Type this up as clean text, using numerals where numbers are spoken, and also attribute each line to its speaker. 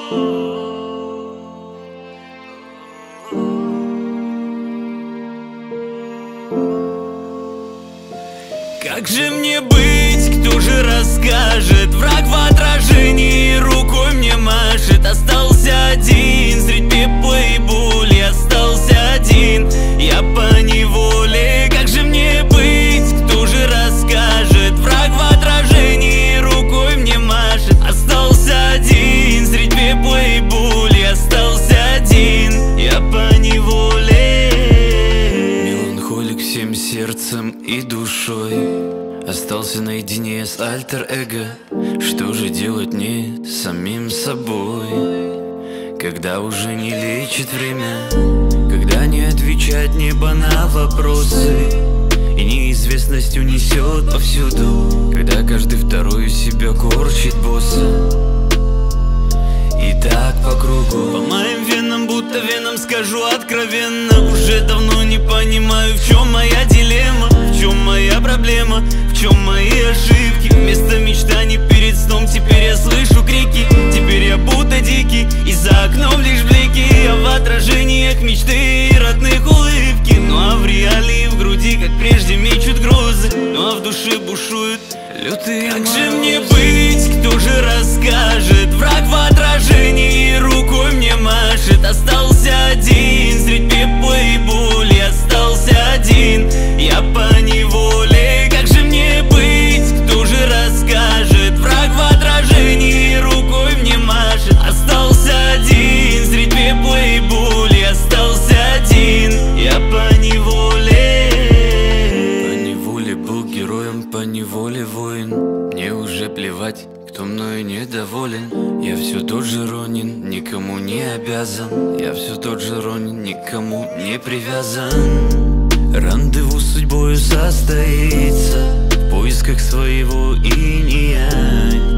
Speaker 1: Как же мне быть, кто же расскажет? Враг в отражении рукой мне машет. Остался один средь пепла и боли. Остался один, я поневоле. Как же мне быть, кто же расскажет? Враг в отражении рукой мне машет. Остался один средь пепла и боли. Остался один, я поневоле. Меланхолик всем сердцем и душой. Остался наедине с альтер-эго. Что же делать мне с самим собой? Когда уже не лечит время, когда не отвечает небо на вопросы, и неизвестность унесет повсюду, когда каждый второй из себя корчит босса. И так по кругу. По моим венам, будто венам, скажу откровенно. Уже давно не понимаю, в чем моя дилемма, в чем моя проблема, в чем мои ошибки. Вместо мечтаний перед сном теперь я слышу крики. Теперь я будто дикий, и за окном лишь блики. А в отражениях мечты и родных улыбки. Ну а в реалии в груди, как прежде, мечут грозы. Ну а в душе бушуют лютые морозы. Как же мне быть, кто же расскажет? Враг в отражении рукой мне машет. Остался один средь пепла и боли. Остался один, я поневоле. Как же мне быть, кто же расскажет? Враг в отражении рукой мне машет. Остался один средь пепла и боли. Остался один, я поневоле. Поневоле был героем, поневоле воин. Мне уже плевать, кто мною недоволен. Я все тот же Ронин, никому не обязан. Я все тот же Ронин, никому не привязан. Рандеву с судьбою состоится в поисках своего инь-янь.